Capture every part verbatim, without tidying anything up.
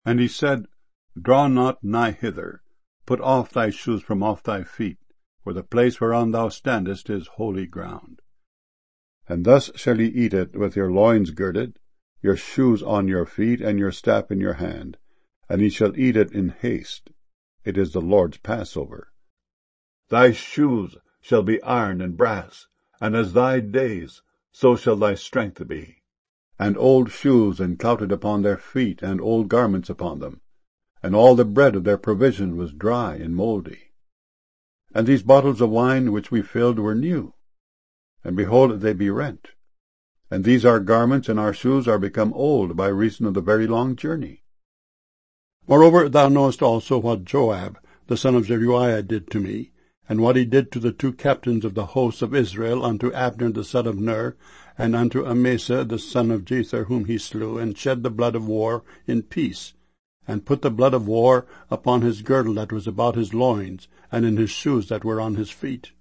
And he said, Draw not nigh hither, put off thy shoes from off thy feet, for the place whereon thou standest is holy ground. And thus shall ye eat it with your loins girded, your shoes on your feet, and your staff in your hand, and ye shall eat it in haste. It is the Lord's Passover. Thy shoes shall be iron and brass, and as thy days, so shall thy strength be. And old shoes enclouted upon their feet, and old garments upon them. And all the bread of their provision was dry and mouldy. And these bottles of wine which we filled were new, and behold, they be rent. And these our garments and our shoes are become old by reason of the very long journey. Moreover, thou knowest also what Joab, the son of Zeruiah, did to me, and what he did to the two captains of the hosts of Israel, unto Abner the son of Ner, and unto Amasa the son of Jether, whom he slew, and shed the blood of war in peace, and put the blood of war upon his girdle that was about his loins, and in his shoes that were on his feet.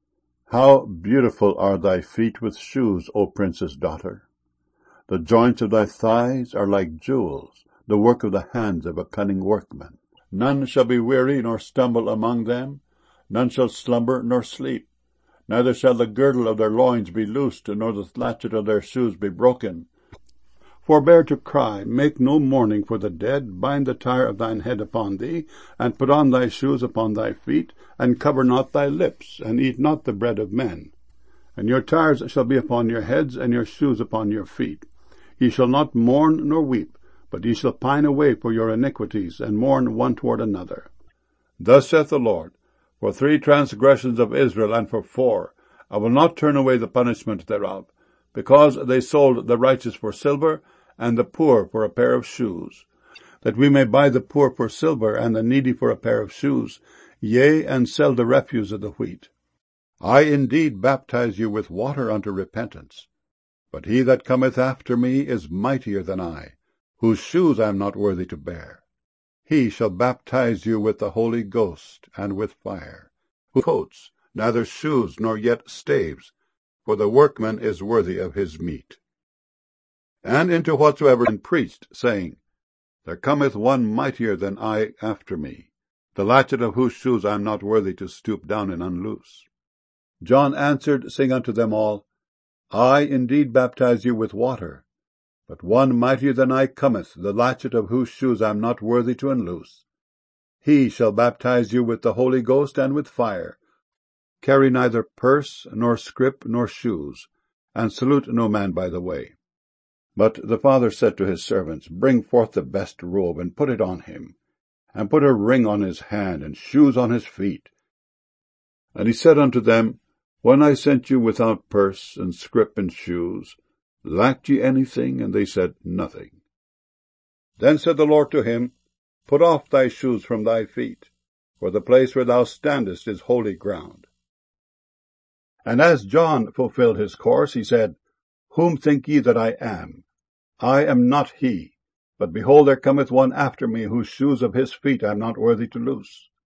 How beautiful are thy feet with shoes, O princess daughter! The joints of thy thighs are like jewels, the work of the hands of a cunning workman. None shall be weary nor stumble among them, none shall slumber nor sleep. Neither shall the girdle of their loins be loosed, nor the latchet of their shoes be broken. Forbear to cry, make no mourning for the dead, bind the tire of thine head upon thee, and put on thy shoes upon thy feet, and cover not thy lips, and eat not the bread of men. And your tires shall be upon your heads, and your shoes upon your feet. Ye shall not mourn nor weep, but ye shall pine away for your iniquities, and mourn one toward another. Thus saith the Lord, For three transgressions of Israel, and for four, I will not turn away the punishment thereof, because they sold the righteous for silver, and the poor for a pair of shoes, that we may buy the poor for silver, and the needy for a pair of shoes, yea, and sell the refuse of the wheat. I indeed baptize you with water unto repentance, but he that cometh after me is mightier than I, whose shoes I am not worthy to bear. He shall baptize you with the Holy Ghost and with fire, who coats neither shoes nor yet staves, for the workman is worthy of his meat. And into whatsoever and preached, saying, There cometh one mightier than I after me, the latchet of whose shoes I am not worthy to stoop down and unloose. John answered, saying unto them all, I indeed baptize you with water, but one mightier than I cometh, the latchet of whose shoes I am not worthy to unloose. He shall baptize you with the Holy Ghost and with fire. Carry neither purse, nor scrip, nor shoes, and salute no man by the way. But the father said to his servants, Bring forth the best robe, and put it on him, and put a ring on his hand, and shoes on his feet. And he said unto them, When I sent you without purse, and scrip, and shoes, lacked ye anything? And they said, Nothing. Then said the Lord to him, Put off thy shoes from thy feet, for the place where thou standest is holy ground. And as John fulfilled his course, he said, Whom think ye that I am? I am not he, but behold, there cometh one after me, whose shoes of his feet I am not worthy to loose.